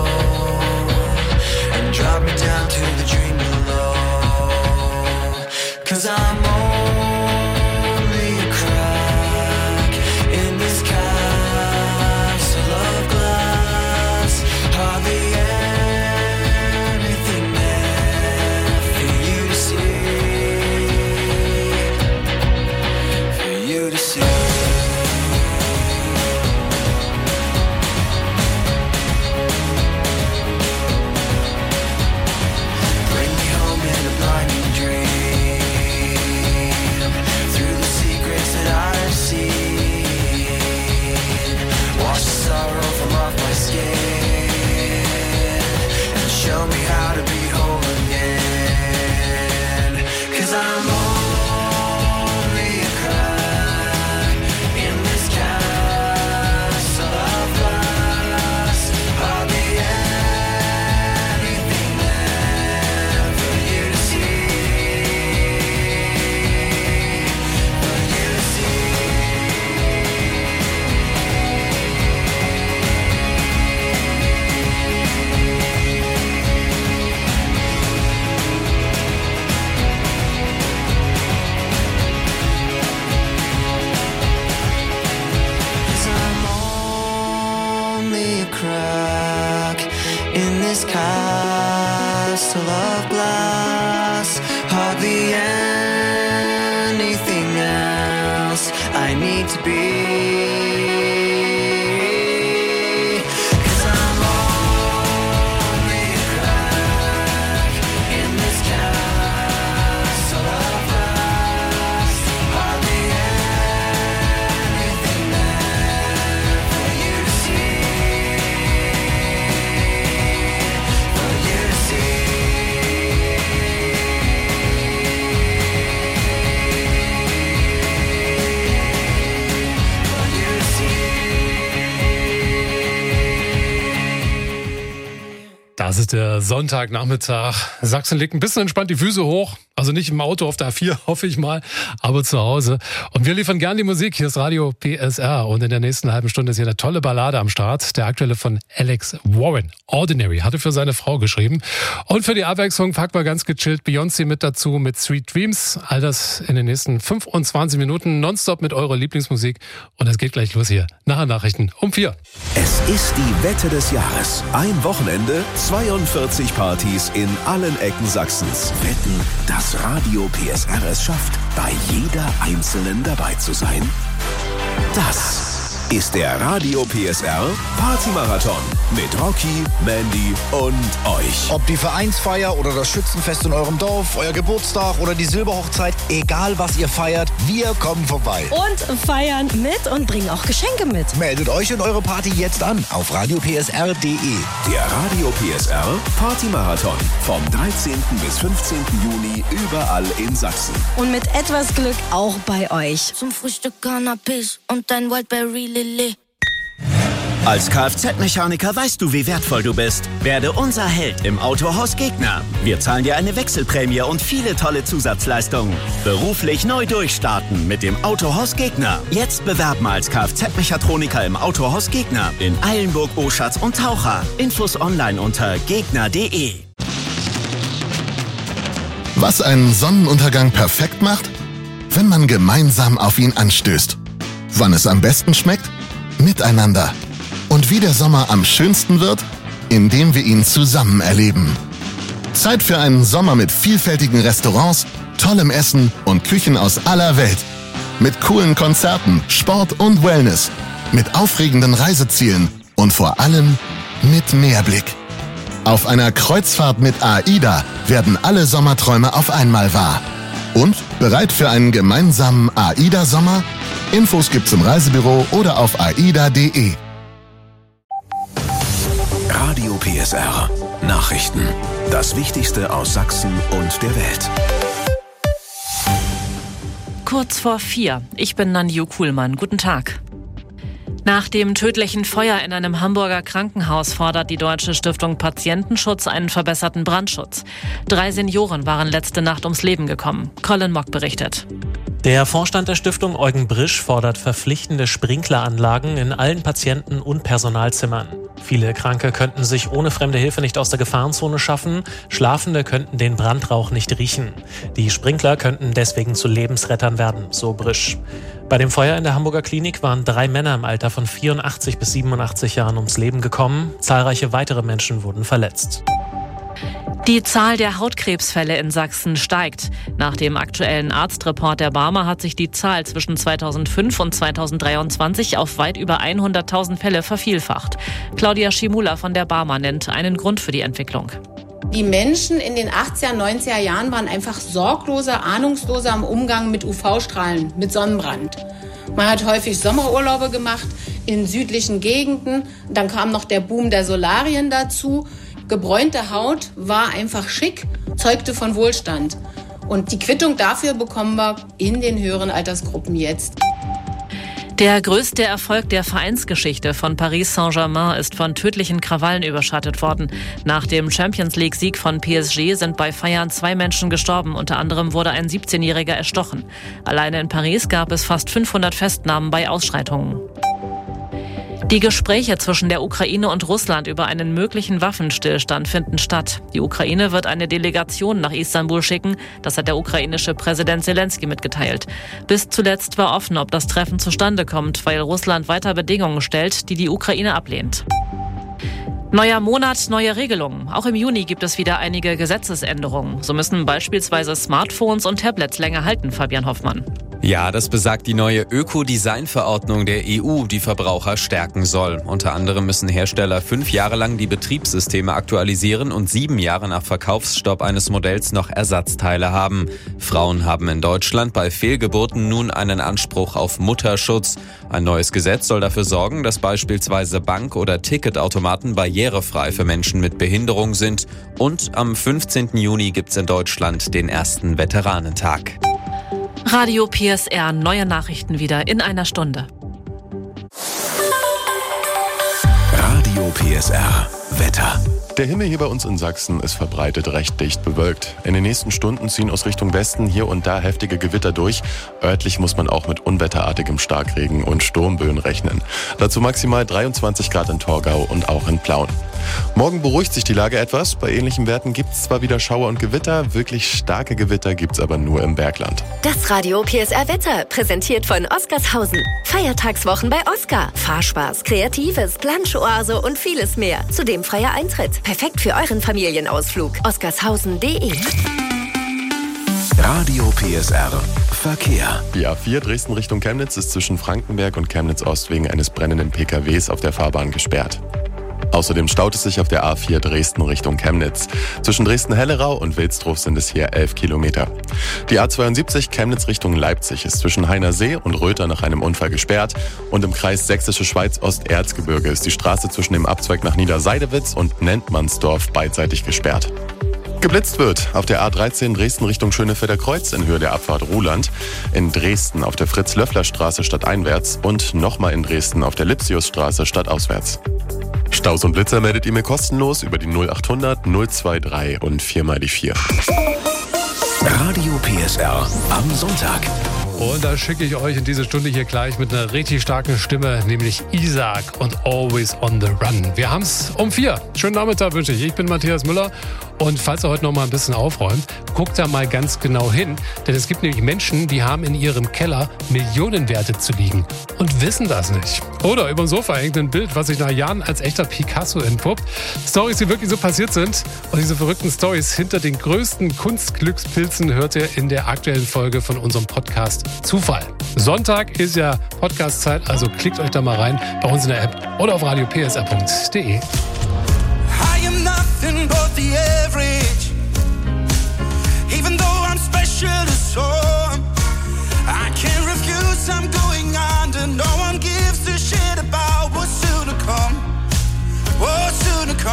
and drop me down to the dream below. 'Cause I'm only a crack in this castle of glass. Hardly anything there for you to see, for you to see. Bring me home in a blinding dream, through the secrets that I've seen. Wash the sorrow from off my skin, and show me how to be whole again. 'Cause I'm only a crack in this castle of glass. Hardly anything there for you to see, for you to see. Cause I'm only a crack in this castle of glass. Hardly anything else I need to be. 'Cause I'm only a crack in this castle of glass. Hardly anything there for you to see, for you to see. For you to see. Das ist der Sonntagnachmittag. Sachsen legt ein bisschen entspannt die Füße hoch. Also nicht im Auto auf der A vier, hoffe ich mal, aber zu Hause. Und wir liefern gern die Musik. Hier ist Radio P S R. Und in der nächsten halben Stunde ist hier eine tolle Ballade am Start. Der aktuelle von Alex Warren. Ordinary. Hatte für seine Frau geschrieben. Und für die Abwechslung packen wir ganz gechillt Beyoncé mit dazu mit Sweet Dreams. All das in den nächsten fünfundzwanzig Minuten nonstop mit eurer Lieblingsmusik. Und es geht gleich los hier. Nachher Nachrichten um vier. Es ist die Wette des Jahres. Ein Wochenende, zweiundvierzig Partys in allen Ecken Sachsens. Wetten, dass Radio P S R es schafft, bei jeder einzelnen dabei zu sein? Das ist der Radio P S R Party-Marathon mit Rocky, Mandy und euch. Ob die Vereinsfeier oder das Schützenfest in eurem Dorf, euer Geburtstag oder die Silberhochzeit, egal was ihr feiert, wir kommen vorbei. Und feiern mit und bringen auch Geschenke mit. Meldet euch und eure Party jetzt an auf radio p s r punkt d e. Der Radio P S R Party-Marathon vom dreizehnten bis fünfzehnten Juni überall in Sachsen. Und mit etwas Glück auch bei euch. Zum Frühstück Cannabis und dein Wildberry Lilly. Als Kfz-Mechaniker weißt du, wie wertvoll du bist. Werde unser Held im Autohaus Gegner. Wir zahlen dir eine Wechselprämie und viele tolle Zusatzleistungen. Beruflich neu durchstarten mit dem Autohaus Gegner. Jetzt bewerben als Kfz-Mechatroniker im Autohaus Gegner in Eilenburg, Oschatz und Taucher. Infos online unter gegner punkt d e. Was einen Sonnenuntergang perfekt macht? Wenn man gemeinsam auf ihn anstößt. Wann es am besten schmeckt? Miteinander. Und wie der Sommer am schönsten wird? Indem wir ihn zusammen erleben. Zeit für einen Sommer mit vielfältigen Restaurants, tollem Essen und Küchen aus aller Welt. Mit coolen Konzerten, Sport und Wellness. Mit aufregenden Reisezielen und vor allem mit Meerblick. Auf einer Kreuzfahrt mit AIDA werden alle Sommerträume auf einmal wahr. Und bereit für einen gemeinsamen AIDA-Sommer? Infos gibt's im Reisebüro oder auf aida punkt d e. Radio P S R. Nachrichten. Das Wichtigste aus Sachsen und der Welt. Kurz vor vier. Ich bin Nanju Kuhlmann. Guten Tag. Nach dem tödlichen Feuer in einem Hamburger Krankenhaus fordert die Deutsche Stiftung Patientenschutz einen verbesserten Brandschutz. Drei Senioren waren letzte Nacht ums Leben gekommen. Colin Mock berichtet. Der Vorstand der Stiftung Eugen Brisch fordert verpflichtende Sprinkleranlagen in allen Patienten- und Personalzimmern. Viele Kranke könnten sich ohne fremde Hilfe nicht aus der Gefahrenzone schaffen, Schlafende könnten den Brandrauch nicht riechen. Die Sprinkler könnten deswegen zu Lebensrettern werden, so Brisch. Bei dem Feuer in der Hamburger Klinik waren drei Männer im Alter von vierundachtzig bis siebenundachtzig Jahren ums Leben gekommen. Zahlreiche weitere Menschen wurden verletzt. Die Zahl der Hautkrebsfälle in Sachsen steigt. Nach dem aktuellen Arztreport der Barmer hat sich die Zahl zwischen zweitausendfünf und zweitausenddreiundzwanzig auf weit über hunderttausend Fälle vervielfacht. Claudia Schimula von der Barmer nennt einen Grund für die Entwicklung. Die Menschen in den achtziger, neunziger Jahren waren einfach sorgloser, ahnungsloser im Umgang mit U V-Strahlen, mit Sonnenbrand. Man hat häufig Sommerurlaube gemacht in südlichen Gegenden. Dann kam noch der Boom der Solarien dazu. Gebräunte Haut war einfach schick, zeugte von Wohlstand. Und die Quittung dafür bekommen wir in den höheren Altersgruppen jetzt. Der größte Erfolg der Vereinsgeschichte von Paris Saint-Germain ist von tödlichen Krawallen überschattet worden. Nach dem Champions-League-Sieg von P S G sind bei Feiern zwei Menschen gestorben. Unter anderem wurde ein siebzehnjähriger erstochen. Alleine in Paris gab es fast fünfhundert Festnahmen bei Ausschreitungen. Die Gespräche zwischen der Ukraine und Russland über einen möglichen Waffenstillstand finden statt. Die Ukraine wird eine Delegation nach Istanbul schicken. Das hat der ukrainische Präsident Zelensky mitgeteilt. Bis zuletzt war offen, ob das Treffen zustande kommt, weil Russland weiter Bedingungen stellt, die die Ukraine ablehnt. Neuer Monat, neue Regelungen. Auch im Juni gibt es wieder einige Gesetzesänderungen. So müssen beispielsweise Smartphones und Tablets länger halten, Fabian Hoffmann. Ja, das besagt die neue Ökodesign-Verordnung der E U, die Verbraucher stärken soll. Unter anderem müssen Hersteller fünf Jahre lang die Betriebssysteme aktualisieren und sieben Jahre nach Verkaufsstopp eines Modells noch Ersatzteile haben. Frauen haben in Deutschland bei Fehlgeburten nun einen Anspruch auf Mutterschutz. Ein neues Gesetz soll dafür sorgen, dass beispielsweise Bank- oder Ticketautomaten barrierefrei für Menschen mit Behinderung sind. Und am fünfzehnten Juni gibt's in Deutschland den ersten Veteranentag. Radio P S R, neue Nachrichten wieder in einer Stunde. Radio P S R, Wetter. Der Himmel hier bei uns in Sachsen ist verbreitet recht dicht bewölkt. In den nächsten Stunden ziehen aus Richtung Westen hier und da heftige Gewitter durch. Örtlich muss man auch mit unwetterartigem Starkregen und Sturmböen rechnen. Dazu maximal dreiundzwanzig Grad in Torgau und auch in Plauen. Morgen beruhigt sich die Lage etwas. Bei ähnlichen Werten gibt es zwar wieder Schauer und Gewitter, wirklich starke Gewitter gibt es aber nur im Bergland. Das Radio P S R Wetter, präsentiert von Oscarshausen. Feiertagswochen bei Oscar. Fahrspaß, Kreatives, Plansch-Oase und vieles mehr. Zudem freier Eintritt. Perfekt für euren Familienausflug. Oscarshausen punkt de. Radio P S R Verkehr. Die A vier Dresden Richtung Chemnitz ist zwischen Frankenberg und Chemnitz Ost wegen eines brennenden P K Ws auf der Fahrbahn gesperrt. Außerdem staut es sich auf der A vier Dresden Richtung Chemnitz. Zwischen Dresden-Hellerau und Wilsdruf sind es hier elf Kilometer. Die A zweiundsiebzig Chemnitz Richtung Leipzig ist zwischen Heinersee und Röther nach einem Unfall gesperrt. Und im Kreis Sächsische Schweiz Osterzgebirge ist die Straße zwischen dem Abzweig nach Niederseidewitz und Nentmannsdorf beidseitig gesperrt. Geblitzt wird auf der A dreizehn Dresden Richtung Schönefelder Kreuz in Höhe der Abfahrt Ruhland, in Dresden auf der Fritz-Löffler-Straße stadteinwärts und nochmal in Dresden auf der Lipsiusstraße stadtauswärts. Staus und Blitzer meldet ihr mir kostenlos über die null achthundert null dreiundzwanzig und vier mal die vier. Radio P S R am Sonntag. Und da schicke ich euch in diese Stunde hier gleich mit einer richtig starken Stimme, nämlich Isaac und Always on the Run. Wir haben es um vier. Schönen Nachmittag wünsche ich. Ich bin Matthias Müller. Und falls ihr heute noch mal ein bisschen aufräumt, guckt da mal ganz genau hin. Denn es gibt nämlich Menschen, die haben in ihrem Keller Millionenwerte zu liegen und wissen das nicht. Oder über dem Sofa hängt ein Bild, was sich nach Jahren als echter Picasso entpuppt. Storys, die wirklich so passiert sind. Und diese verrückten Storys hinter den größten Kunstglückspilzen hört ihr in der aktuellen Folge von unserem Podcast Zufall. Sonntag ist ja Podcast-Zeit, also klickt euch da mal rein bei uns in der App oder auf radio p s r punkt de. I am nothing but the average. Even though I'm special to some, I can't refuse, I'm going under. No one gives a shit about what's soon to come. What's soon to come.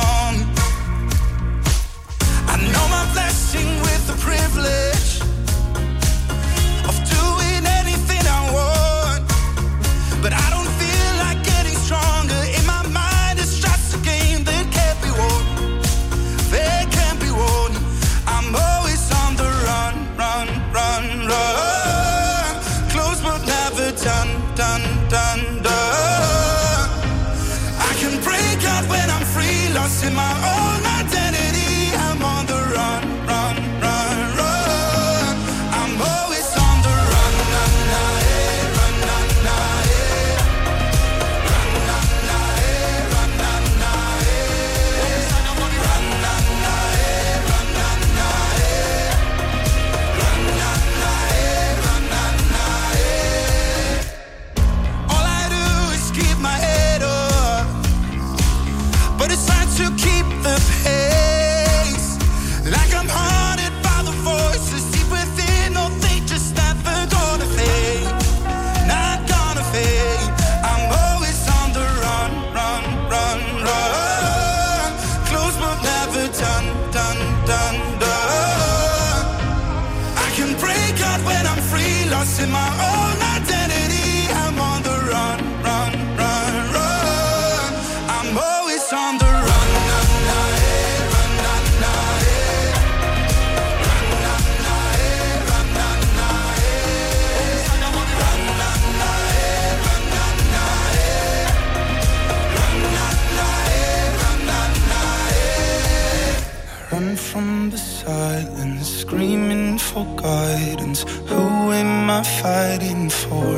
my own identity. I'm on the run, run, run, run. I'm always on the run, na, na, eh, run, na, na, eh. Run, na, na, eh, run, na, na, eh. Run, na, na, eh, run, na, na, eh. Run, na, na, eh, run, na, na, eh. All I do is keep my head up, but it's hard to keep the pace. Like I'm haunted by the voices deep within. No, they just never gonna fade, not gonna fade. I'm always on the run, run, run, run. Close but never done, done, done, done. I can break out when I'm free, lost in my own identity. I'm on the run, run, run, run. I'm always on the run, na, na, eh, run, na, na, eh. Run, na, na, eh, run, na, na, eh. Run, na, na, eh, run, na, na, eh. Run, na, na, eh, run, na, na, eh. Run from the silence, screaming for guidance. Who am I fighting for?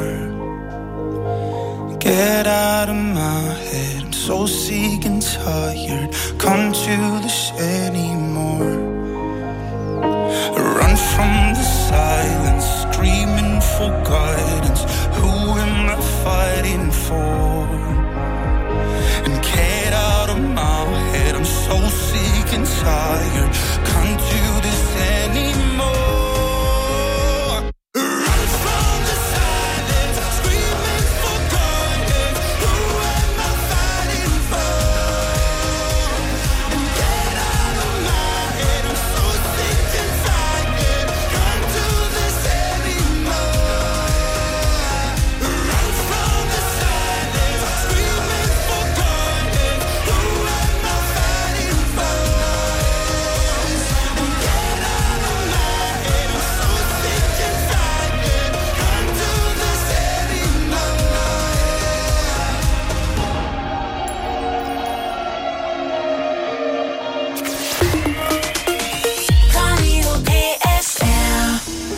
Get out of my head, I'm so sick and tired. Can't do this anymore. Run from the silence, screaming for guidance. Who am I fighting for? And get out of my head, I'm so sick and tired. Can't do this anymore. Run from the silence, screaming for guidance. Who am I fighting for? And get out of my head, I'm so sick and tired. Can't do this anymore. Run from the silence, screaming for guidance. Who am I fighting for? And get out of my head, I'm so sick and tired. Can't do this anymore. Radio P S R.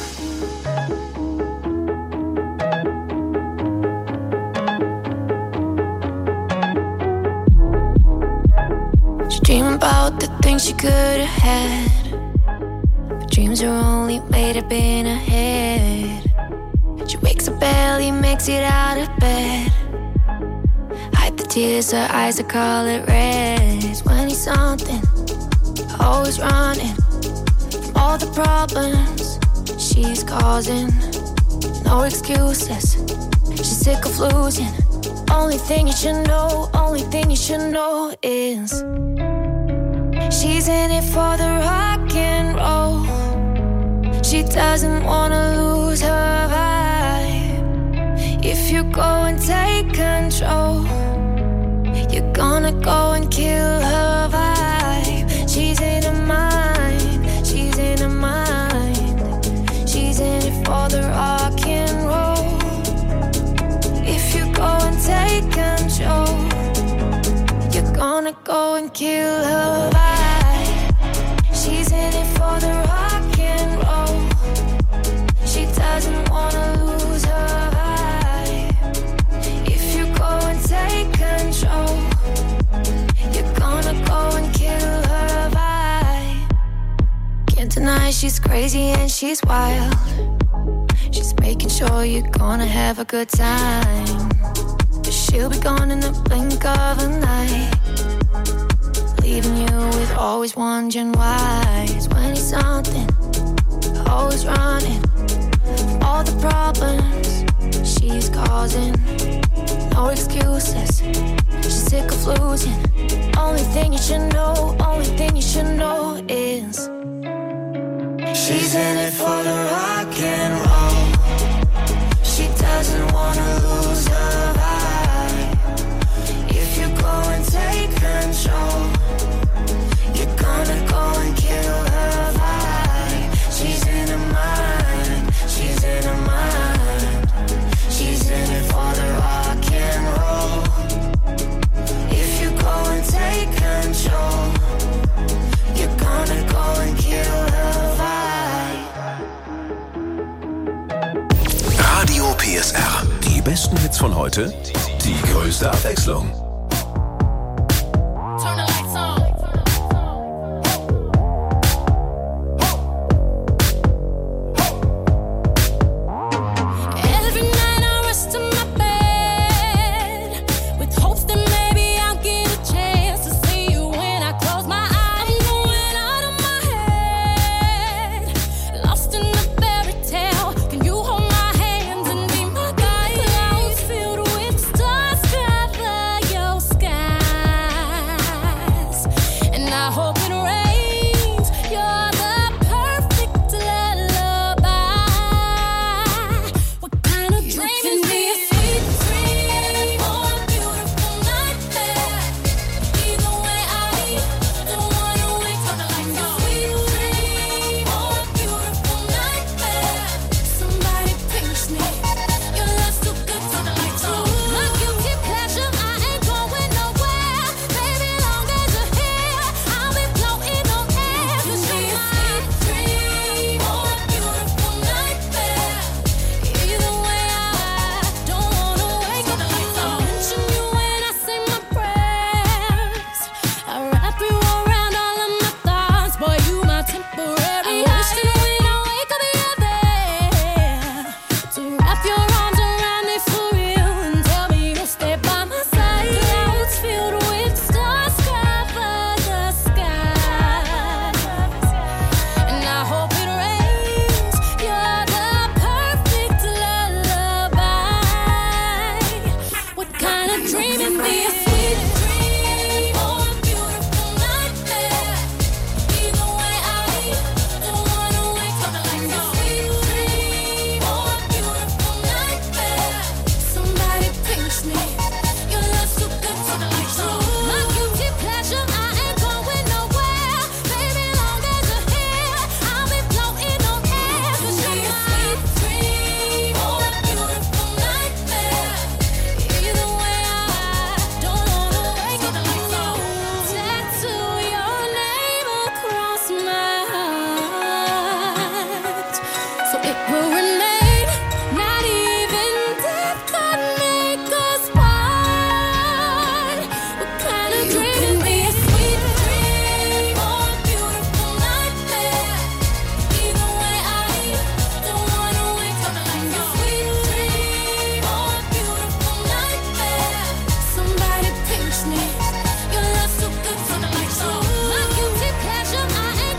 She dream about the things she could have had, but dreams are only made up in her head. She wakes up barely, makes it out of bed. Hide the tears, her eyes are color red. twenty something, always running from all the problems she's causing. No excuses, she's sick of losing. Only thing you should know, only thing you should know is she's in it for the rock and roll. She doesn't wanna lose her vibe. If you go and take control, you're gonna go and kill her vibe. She's in her mind, she's in her mind. She's in it for the rock and roll. If you go and take control, you're gonna go and kill her vibe. She's in it for the rock and roll. She doesn't wanna lose her vibe. If you go and take control, you're gonna go and kill her vibe. Can't deny she's crazy and she's wild. She's making sure you're gonna have a good time. But she'll be gone in the blink of an eye, leaving you with always wondering why. twenty something, always running from all the problems she's causing. No excuses, she's sick of losing. Only thing you should know, only thing you should know is she's in it for the rock and roll. She doesn't wanna lose her vibe. If you go and take control, you're gonna go and kill her vibe. She's in her mind, she's in her mind. She's in it for the rock and roll. If you go and take control, von heute? Die größte Abwechslung. I hope